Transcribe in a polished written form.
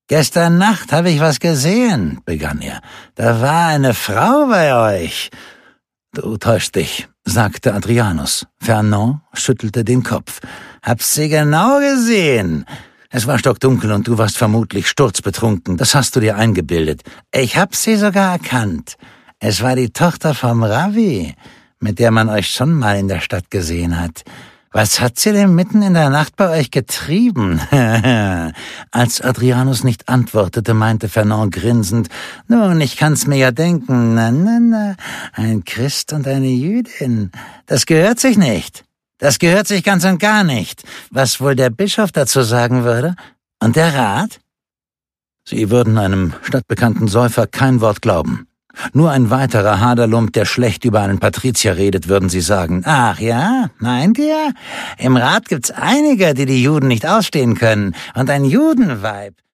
»Gestern Nacht habe ich was gesehen«, begann er. »Da war eine Frau bei euch.« »Du täuschst dich«, sagte Adrianus. Fernand schüttelte den Kopf. »Hab's sie genau gesehen. Es war stockdunkel und du warst vermutlich sturzbetrunken. Das hast du dir eingebildet. Ich hab sie sogar erkannt. Es war die Tochter vom Rabbi, mit der man euch schon mal in der Stadt gesehen hat. Was hat sie denn mitten in der Nacht bei euch getrieben?« Als Adrianus nicht antwortete, meinte Fernand grinsend, »Nun, ich kann's mir ja denken. Na, ein Christ und eine Jüdin. Das gehört sich nicht. Das gehört sich ganz und gar nicht. Was wohl der Bischof dazu sagen würde? Und der Rat?« Sie würden einem stadtbekannten Säufer kein Wort glauben. Nur ein weiterer Haderlump, der schlecht über einen Patrizier redet, würden sie sagen. »Ach ja, meint ihr? Im Rat gibt's einige, die Juden nicht ausstehen können. Und ein Judenweib.«